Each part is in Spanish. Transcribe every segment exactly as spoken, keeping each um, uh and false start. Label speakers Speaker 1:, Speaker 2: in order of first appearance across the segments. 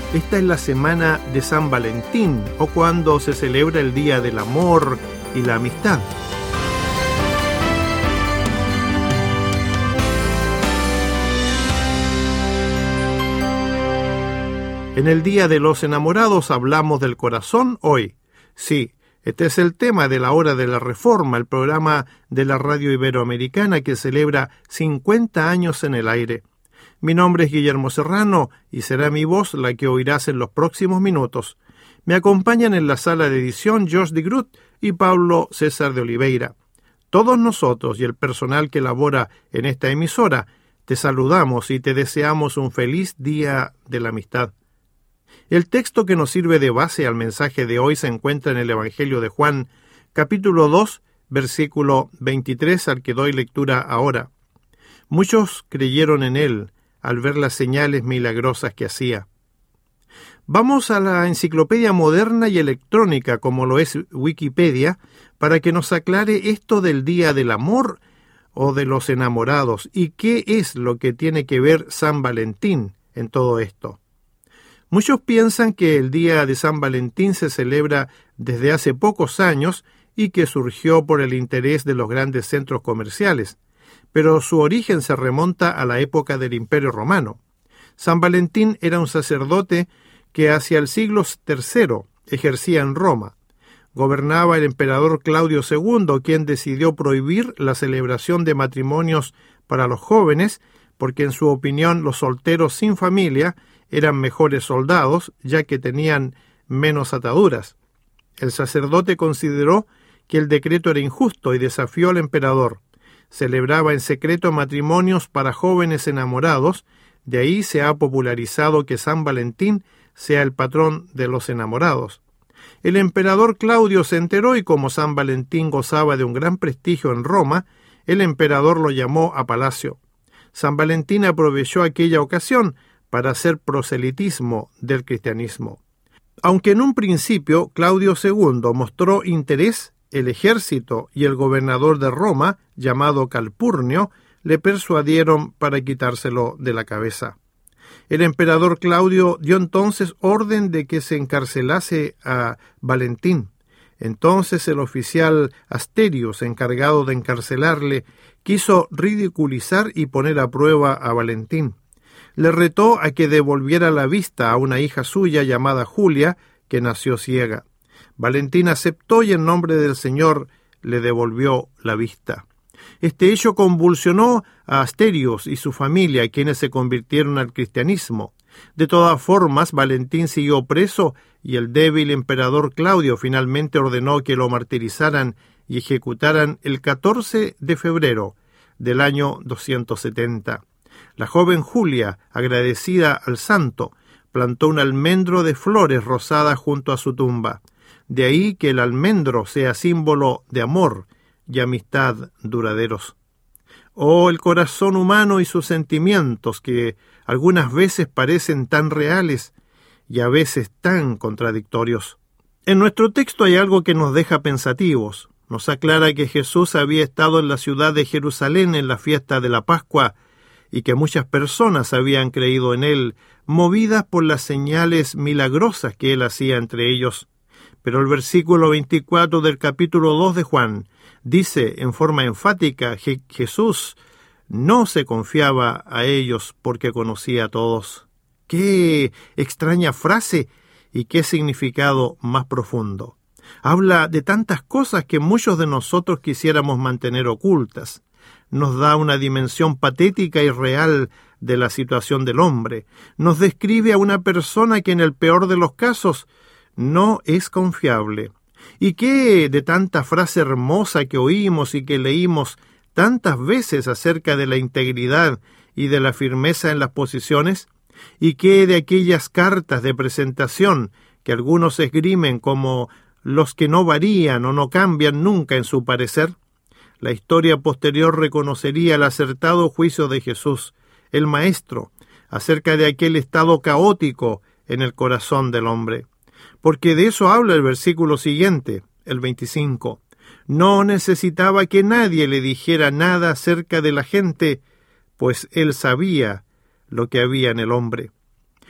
Speaker 1: Esta es la semana de San Valentín, o cuando se celebra el Día del Amor y la Amistad. En el Día de los Enamorados hablamos del corazón hoy. Sí, este es el tema de la Hora de la Reforma, el programa de la Radio Iberoamericana que celebra cincuenta años en el aire. Mi nombre es Guillermo Serrano y será mi voz la que oirás en los próximos minutos. Me acompañan en la sala de edición George de Groot y Pablo César de Oliveira. Todos nosotros y el personal que labora en esta emisora te saludamos y te deseamos un feliz Día de la Amistad. El texto que nos sirve de base al mensaje de hoy se encuentra en el Evangelio de Juan, capítulo dos, versículo veintitrés, al que doy lectura ahora. Muchos creyeron en él al ver las señales milagrosas que hacía. Vamos a la enciclopedia moderna y electrónica, como lo es Wikipedia, para que nos aclare esto del Día del Amor o de los Enamorados y qué es lo que tiene que ver San Valentín en todo esto. Muchos piensan que el Día de San Valentín se celebra desde hace pocos años y que surgió por el interés de los grandes centros comerciales, pero su origen se remonta a la época del Imperio Romano. San Valentín era un sacerdote que hacia el siglo tercero ejercía en Roma. Gobernaba el emperador Claudio segundo, quien decidió prohibir la celebración de matrimonios para los jóvenes, porque en su opinión los solteros sin familia eran mejores soldados, ya que tenían menos ataduras. El sacerdote consideró que el decreto era injusto y desafió al emperador. Celebraba en secreto matrimonios para jóvenes enamorados, de ahí se ha popularizado que San Valentín sea el patrón de los enamorados. El emperador Claudio se enteró y como San Valentín gozaba de un gran prestigio en Roma, el emperador lo llamó a palacio. San Valentín aprovechó aquella ocasión para hacer proselitismo del cristianismo. Aunque en un principio Claudio segundo mostró interés, el ejército y el gobernador de Roma, llamado Calpurnio, le persuadieron para quitárselo de la cabeza. El emperador Claudio dio entonces orden de que se encarcelase a Valentín. Entonces el oficial Asterius, encargado de encarcelarle, quiso ridiculizar y poner a prueba a Valentín. Le retó a que devolviera la vista a una hija suya llamada Julia, que nació ciega. Valentín aceptó y en nombre del Señor le devolvió la vista. Este hecho convulsionó a Asterius y su familia, quienes se convirtieron al cristianismo. De todas formas, Valentín siguió preso y el débil emperador Claudio finalmente ordenó que lo martirizaran y ejecutaran el catorce de febrero del año doscientos setenta. La joven Julia, agradecida al santo, plantó un almendro de flores rosadas junto a su tumba. De ahí que el almendro sea símbolo de amor y amistad duraderos. Oh, el corazón humano y sus sentimientos, que algunas veces parecen tan reales y a veces tan contradictorios. En nuestro texto hay algo que nos deja pensativos. Nos aclara que Jesús había estado en la ciudad de Jerusalén en la fiesta de la Pascua y que muchas personas habían creído en él, movidas por las señales milagrosas que él hacía entre ellos. Pero el versículo veinticuatro del capítulo dos de Juan dice en forma enfática que Jesús no se confiaba a ellos porque conocía a todos. ¡Qué extraña frase y qué significado más profundo! Habla de tantas cosas que muchos de nosotros quisiéramos mantener ocultas. Nos da una dimensión patética y real de la situación del hombre. Nos describe a una persona que en el peor de los casos no es confiable. ¿Y qué de tanta frase hermosa que oímos y que leímos tantas veces acerca de la integridad y de la firmeza en las posiciones? ¿Y qué de aquellas cartas de presentación que algunos esgrimen como los que no varían o no cambian nunca en su parecer? La historia posterior reconocería el acertado juicio de Jesús, el Maestro, acerca de aquel estado caótico en el corazón del hombre. Porque de eso habla el versículo siguiente, el veinticinco. No necesitaba que nadie le dijera nada acerca de la gente, pues él sabía lo que había en el hombre.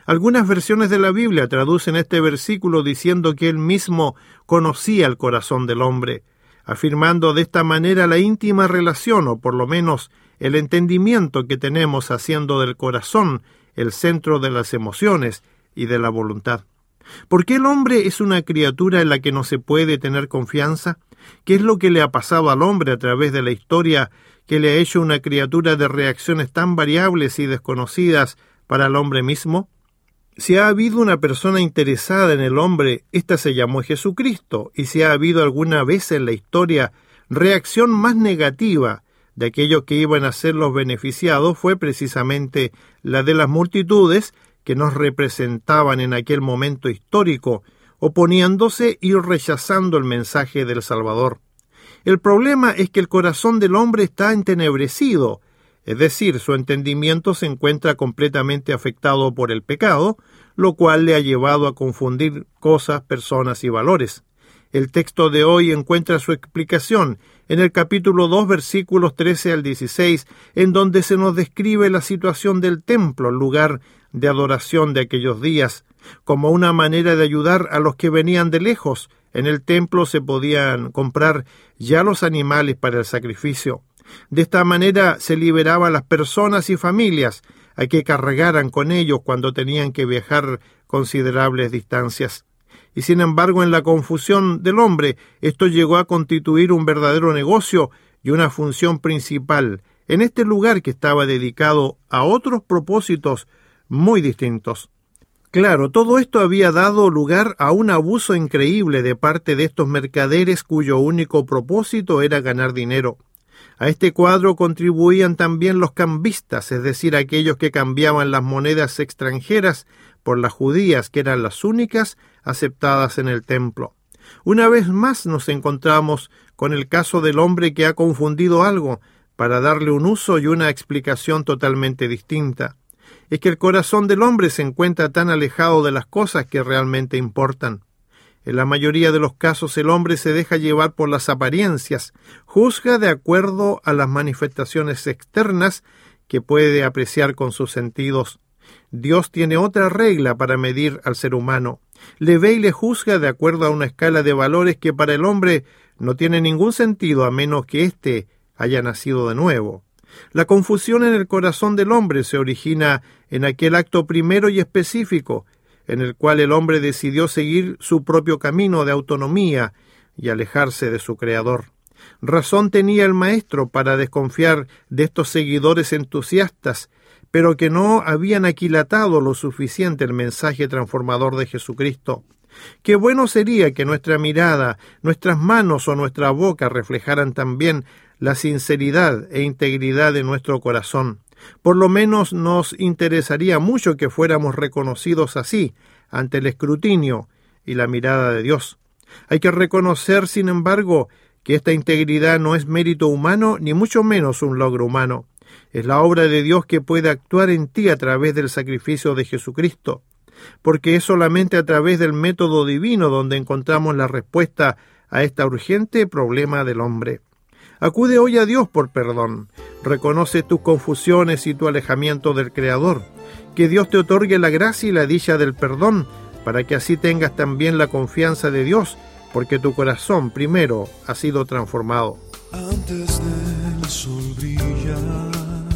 Speaker 1: Algunas versiones de la Biblia traducen este versículo diciendo que Él mismo conocía el corazón del hombre, afirmando de esta manera la íntima relación, o por lo menos el entendimiento que tenemos haciendo del corazón el centro de las emociones y de la voluntad. ¿Por qué el hombre es una criatura en la que no se puede tener confianza? ¿Qué es lo que le ha pasado al hombre a través de la historia que le ha hecho una criatura de reacciones tan variables y desconocidas para el hombre mismo? Si ha habido una persona interesada en el hombre, ésta se llamó Jesucristo, y si ha habido alguna vez en la historia reacción más negativa de aquellos que iban a ser los beneficiados, fue precisamente la de las multitudes que nos representaban en aquel momento histórico, oponiéndose y rechazando el mensaje del Salvador. El problema es que el corazón del hombre está entenebrecido, es decir, su entendimiento se encuentra completamente afectado por el pecado, lo cual le ha llevado a confundir cosas, personas y valores. El texto de hoy encuentra su explicación en el capítulo dos, versículos trece al dieciséis, en donde se nos describe la situación del templo, el lugar de adoración de aquellos días, como una manera de ayudar a los que venían de lejos. En el templo se podían comprar ya los animales para el sacrificio. De esta manera se liberaba a las personas y familias a que cargaran con ellos cuando tenían que viajar considerables distancias. Y sin embargo, en la confusión del hombre, esto llegó a constituir un verdadero negocio y una función principal en este lugar que estaba dedicado a otros propósitos muy distintos. Claro, todo esto había dado lugar a un abuso increíble de parte de estos mercaderes cuyo único propósito era ganar dinero. A este cuadro contribuían también los cambistas, es decir, aquellos que cambiaban las monedas extranjeras por las judías, que eran las únicas aceptadas en el templo. Una vez más nos encontramos con el caso del hombre que ha confundido algo para darle un uso y una explicación totalmente distinta. Es que el corazón del hombre se encuentra tan alejado de las cosas que realmente importan. En la mayoría de los casos el hombre se deja llevar por las apariencias, juzga de acuerdo a las manifestaciones externas que puede apreciar con sus sentidos. Dios tiene otra regla para medir al ser humano. Le ve y le juzga de acuerdo a una escala de valores que para el hombre no tiene ningún sentido a menos que éste haya nacido de nuevo. La confusión en el corazón del hombre se origina en aquel acto primero y específico, en el cual el hombre decidió seguir su propio camino de autonomía y alejarse de su Creador. Razón tenía el maestro para desconfiar de estos seguidores entusiastas, pero que no habían aquilatado lo suficiente el mensaje transformador de Jesucristo. Qué bueno sería que nuestra mirada, nuestras manos o nuestra boca reflejaran también la sinceridad e integridad de nuestro corazón. Por lo menos nos interesaría mucho que fuéramos reconocidos así ante el escrutinio y la mirada de Dios. Hay que reconocer, sin embargo, que esta integridad no es mérito humano ni mucho menos un logro humano. Es la obra de Dios que puede actuar en ti a través del sacrificio de Jesucristo, porque es solamente a través del método divino donde encontramos la respuesta a este urgente problema del hombre. Acude hoy a Dios por perdón. Reconoce tus confusiones y tu alejamiento del Creador. Que Dios te otorgue la gracia y la dicha del perdón, para que así tengas también la confianza de Dios, porque tu corazón primero ha sido transformado.
Speaker 2: Antes del sol brillar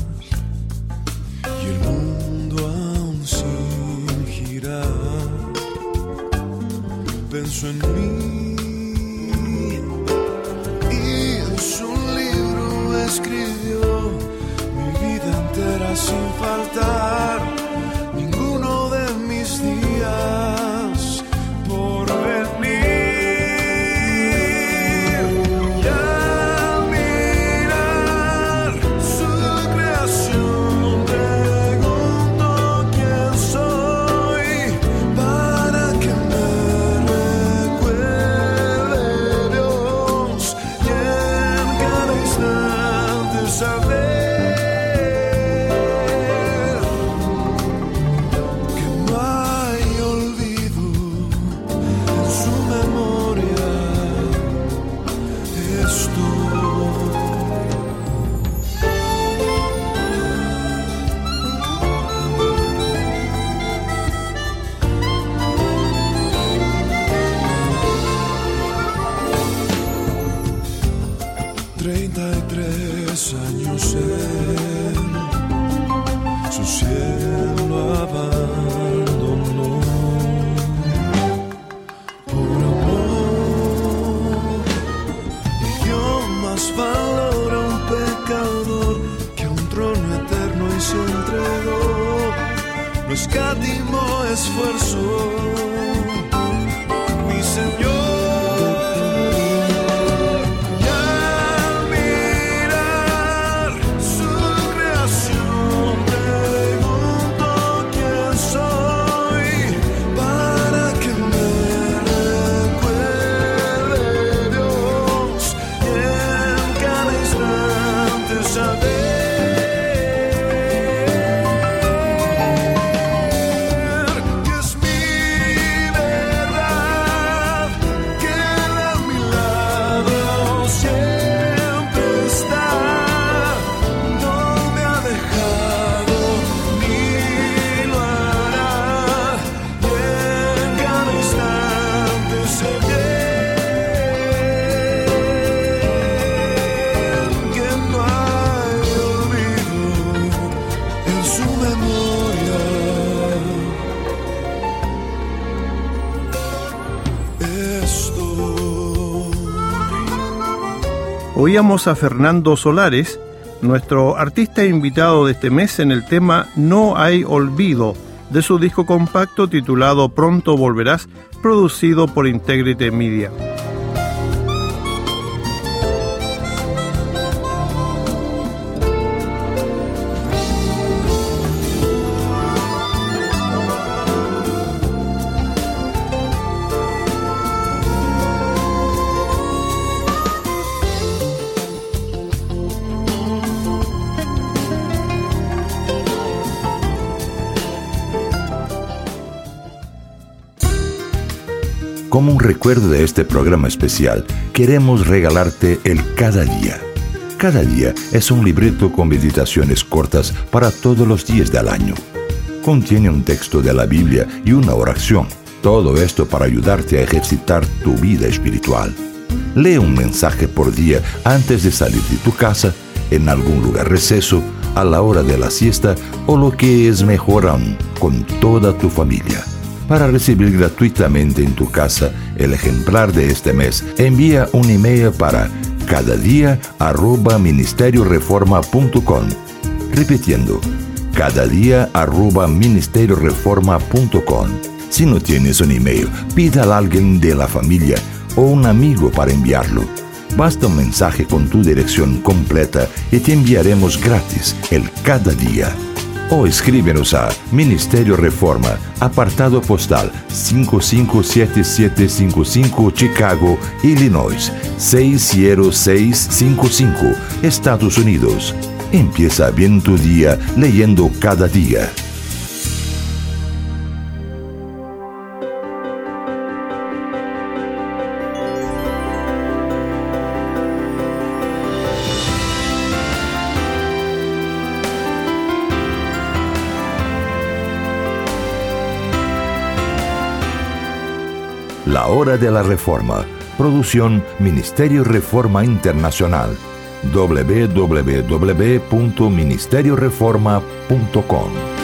Speaker 2: y el mundo aún sin girar, pensó en mí y en su libro escribió mi vida entera sin faltar ninguno de mis días por venir. Saber
Speaker 1: Oíamos a Fernando Solares, nuestro artista invitado de este mes en el tema No hay olvido, de su disco compacto titulado Pronto Volverás, producido por Integrity Media.
Speaker 3: Como un recuerdo de este programa especial, queremos regalarte el Cada Día. Cada Día es un librito con meditaciones cortas para todos los días del año. Contiene un texto de la Biblia y una oración. Todo esto para ayudarte a ejercitar tu vida espiritual. Lee un mensaje por día antes de salir de tu casa, en algún lugar receso, a la hora de la siesta o lo que es mejor aún, con toda tu familia. Para recibir gratuitamente en tu casa el ejemplar de este mes, envía un email para cadadia arroba ministerio reforma punto com. Repitiendo, cadadia arroba ministerio reforma punto com. Si no tienes un email, pida a alguien de la familia o un amigo para enviarlo. Basta un mensaje con tu dirección completa y te enviaremos gratis el Cada Día. O escríbenos a Ministerio Reforma, apartado postal cinco cinco siete siete cinco cinco, Chicago, Illinois seis cero seis cinco cinco, Estados Unidos. Empieza bien tu día leyendo Cada Día. La Hora de la Reforma. Producción Ministerio Reforma Internacional. doble u doble u doble u punto ministerio reforma punto com